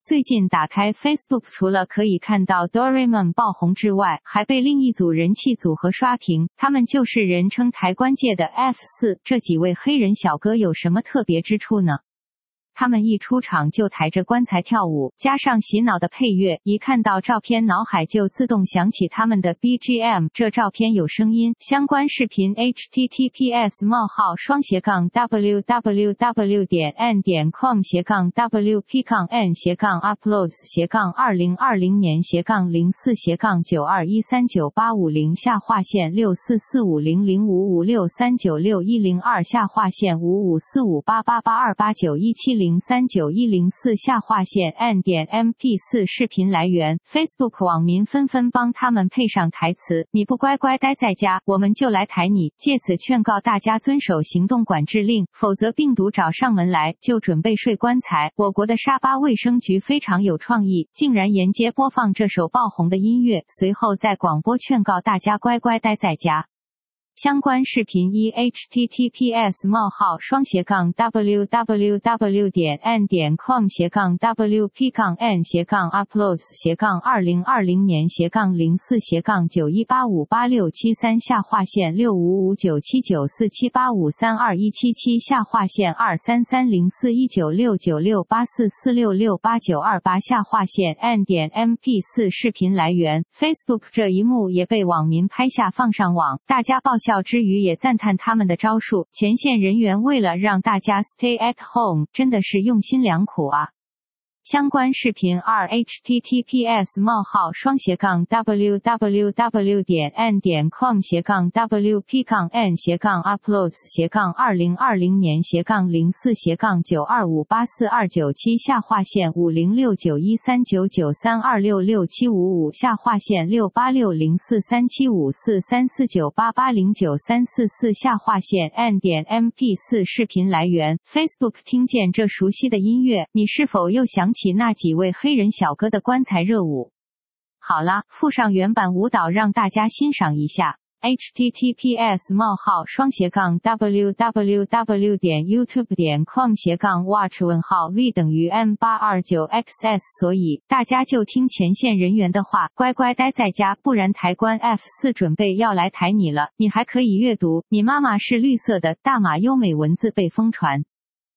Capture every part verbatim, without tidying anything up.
最近打开 Facebook， 除了可以看到 Doraemon 爆红之外，还被另一组人气组合刷屏，他们就是人称台关界的 F 四， 这几位黑人小哥有什么特别之处呢？他们一出场就抬着棺材跳舞，加上洗脑的配乐，一看到照片脑海就自动想起他们的 B G M。 这照片有声音，相关视频 H T T P S 冒号双斜杠 W W W 点 N 点 com 斜杠 W P 杠 N 斜杠 Uploads 斜杠二零二零年斜杠零四斜杠九二一三九八五零下划线六四四五零零五五六三九六一零二下划线五五四五八八八二八九一七零零三九一零四下划线 N 点 M P 四 视频来源 Facebook 网民纷纷帮他们配上台词，你不乖乖待在家，我们就来抬你，借此劝告大家遵守行动管制令，否则病毒找上门来，就准备睡棺材。我国的沙巴卫生局非常有创意，竟然沿街播放这首爆红的音乐，随后在广播劝告大家乖乖待在家。相关视频一 H T T P S 冒号双斜杠 W W W 点 N 点 com 斜杠 W P 杠 N 斜杠 Uploads 斜杠二零二零年斜杠零四斜杠九一八五八六七三下划线六五五九七九四七八五三二一七七下划线二三三零四一九六九六八四四六六八九二八下划线 N 点 M P 四 视频来源 Facebook 这一幕也被网民拍下放上网，大家爆笑之余也赞叹他们的招数，前线人员为了让大家 stay at home 真的是用心良苦啊。相关视频二 H T T P S 冒号双斜杠 W W W 点 N 点 com 斜杠 W P 杠 N 斜杠 Uploads 斜杠二零二零年斜杠零四斜杠九二五八四二九七下划线五零六九一三九九三二六六七五五下划线六八六零四三七五四三四九八八零九三四四下划线 N 点 M P 四 视频来源 Facebook 听见这熟悉的音乐，你是否又想起那几位黑人小哥的棺材热舞？好啦，附上原版舞蹈让大家欣赏一下。H T T P S 冒号双斜杠 W W W 点 YouTube 点 com 斜杠 Watch 问号 V 等于 M 八二九 X S。 所以大家就听前线人员的话，乖乖待在家，不然抬棺 F 四 准备要来抬你了。你还可以阅读你妈妈是绿色的大马优美文字被疯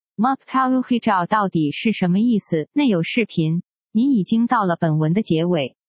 传。Mapkau Hijau 到底是什么意思？内有视频。您已经到了本文的结尾。